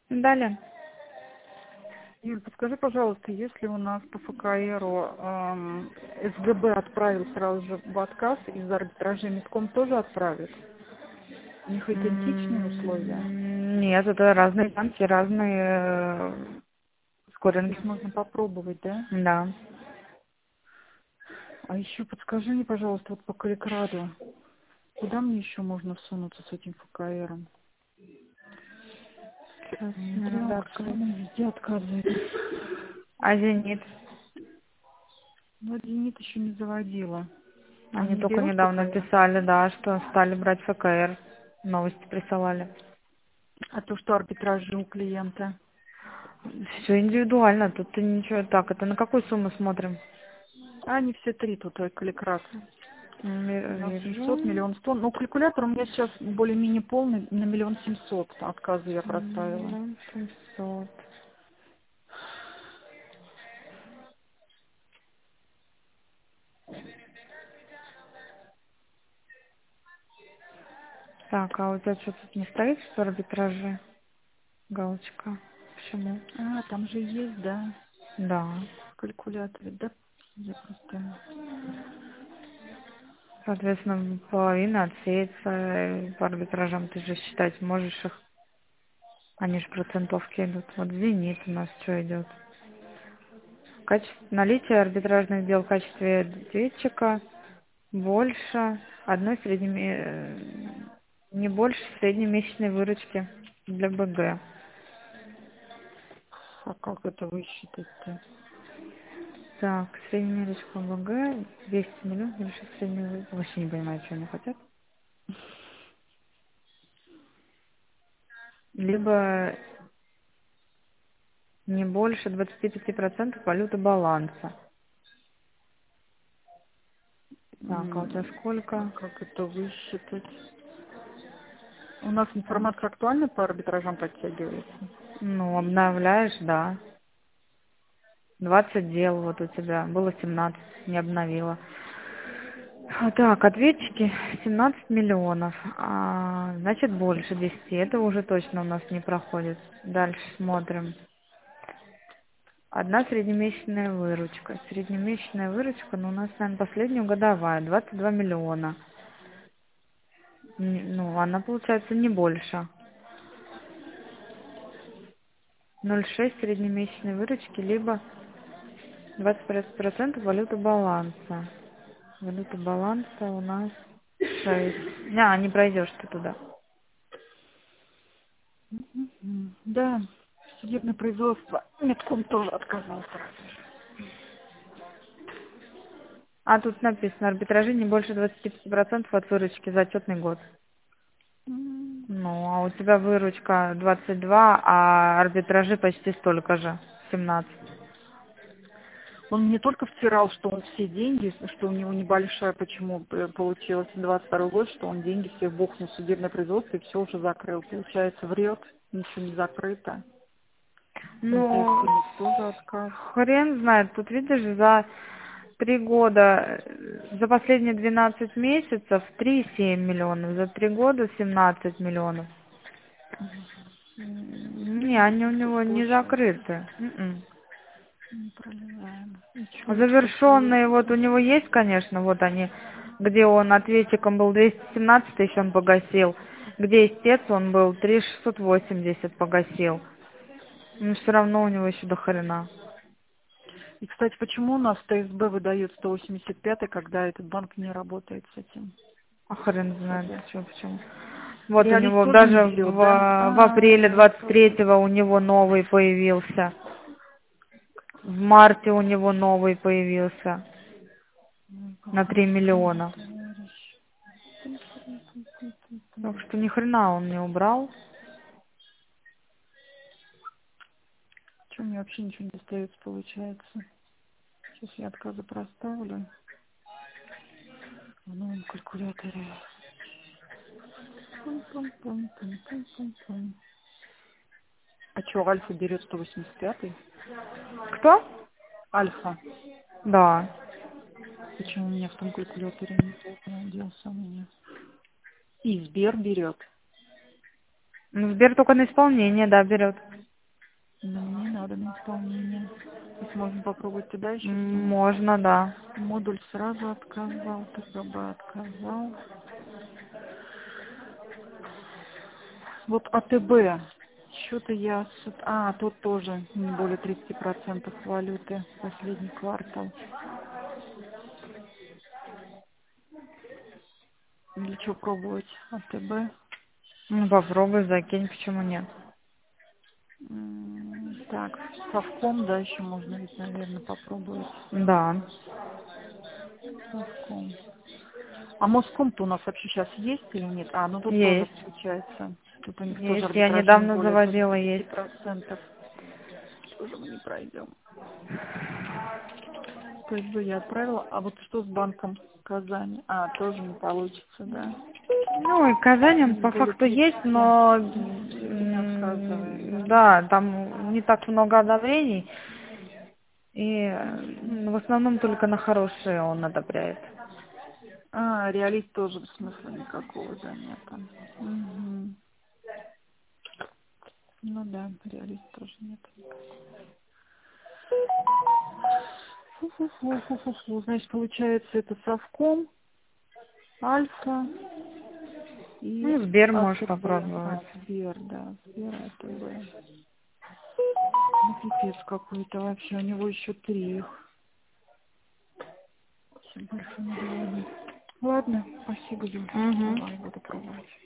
Далее. Юль, подскажи, пожалуйста, если у нас по ФКРу СГБ отправил сразу же в отказ из-за арбитража, Миском тоже отправит? У них идентичные условия? Нет, это разные банки, разные То скоринги. есть можно попробовать, да? Да. А еще подскажи мне, пожалуйста, вот по Каликраду, куда мне еще можно сунуться с этим ФКРом? Сейчас мне надо Смотрел, что открыть. она везде отказывает. А «Зенит»? Но Зенит еще не заводила. Он Они не только берет недавно ФКР? писали, да, что стали брать ФКР. Новости присылали. А то, что арбитражи у клиента? Все индивидуально, тут ты ничего. Так, это на какую сумму смотрим? А они все три тут, Каликрад. Миллион семьсот, Вижу. миллион сто. Ну, калькулятор у меня сейчас более-менее полный, на миллион семьсот отказы я проставила. Миллион 700. Так, а у тебя что тут не стоит, что арбитражи? Галочка. Почему? А, там же есть, да, Да. в калькуляторе. Да, я просто... Соответственно, половина отсеется по арбитражам. Ты же считать можешь их. Они же процентовки идут. Вот «Зенит» у нас что идет? Наличие арбитражных дел в качестве ответчика больше одной не больше среднемесячной выручки для БГ. А как это высчитать-то? Так, средняя выручка БГ 200 миллионов, больше средней выручки. Вообще не понимаю, что они хотят. Либо не больше 25% валюты баланса. Так, а у тебя А сколько? как это высчитать? У нас информация актуальна по арбитражам подтягивается? Ну, обновляешь, да. 20 дел вот у тебя. Было 17, не обновила. Так, ответчики 17 миллионов. Значит, больше 10. Это уже точно у нас не проходит. Дальше смотрим. Одна среднемесячная выручка. Среднемесячная выручка, ну, у нас, наверное, последняя годовая. 22 миллиона. Ну, она получается не больше. 0,6 среднемесячной выручки, либо 20% валюты баланса. Валюта баланса у нас 6. Не пройдешь ты туда. Да, судебное производство. Метком тоже отказался. А тут написано, арбитражи не больше 25% от выручки за отчетный год. М, Ну, а у тебя выручка 22, а арбитражи почти столько же, 17. Он не только втирал, что он все деньги, что у него небольшая, почему получилось 22 год, что он деньги все бухнул в судебное производство и все уже закрыл. Получается, врет, ничего не закрыто. Ну, Хозяйственник тоже отказ. хрен знает, тут видишь, за 3 года, за последние 12 месяцев 3,7 миллионов, за 3 года 17 миллионов. Не, они у Все него не точно. закрыты. М-м. Не проливаем. И что эти какие? Завершенные, вот у него есть, конечно, вот они, где он ответчиком был 217 тысяч, он погасил, где истец он был 3680 погасил. Но все равно у него еще до хрена. И, кстати, почему у нас ТСБ выдает 185, когда этот банк не работает с этим? А хрен знает, ТСБ? что, почему. Вот у Реалист него тоже не даже берет, да? в апреле Реалист тоже. 23-го у него новый появился. В марте у него новый появился Ой, на какой 3 странный миллиона. товарищ. Так что ни хрена он не убрал. Что мне вообще ничего не достается, получается? Сейчас я отказы проставлю в новом калькуляторе. Пум-пум-пум-пум-пум-пум-пум. А что, Альфа берет 185? Кто? Альфа. Да. Почему у меня в том калькуляторе нет? Делся у меня. И Сбер берет. Ну, Сбер только на исполнение, да, берет. Но мне не надо на исполнение. То есть можно попробовать туда еще скинуть. Можно, да. Модуль сразу отказал, ТГБ отказал. Вот АТБ. Что-то я... тут тоже не более 30% валюты. Последний квартал. Или что пробовать? АТБ. Ну, попробуй, закинь, почему нет. Так, совком, да, еще можно ведь, наверное, попробовать. Да. Совком. А Моском-то у нас вообще сейчас есть или нет? Ну тут тоже Есть. получается. Тут у них тоже Есть. Я арбитражи не недавно более заводила, есть. 25%. Тоже мы не пройдем. То есть я отправила. А вот что с банком Казани? Тоже не получится, да? Ну, и Казань, он Не по более факту есть, 30. но Не отказывает, да? да, там не так много одобрений. И Мгм. в основном только на хорошие он одобряет. Реалист тоже смысла никакого, да, нет. Мгм. Ну да, реалист тоже нет. Фу-фу-фу-фу-фу-фу. Значит, получается, это совком, альфа и Ну, Сбер можешь АТБ. попробовать. Сбер, да, Сбер, АТБ. Ну, пипец какой-то вообще, у него еще 3 их. Все больше миллиона. Ладно, спасибо, Юль. Угу. Давай, буду пробовать.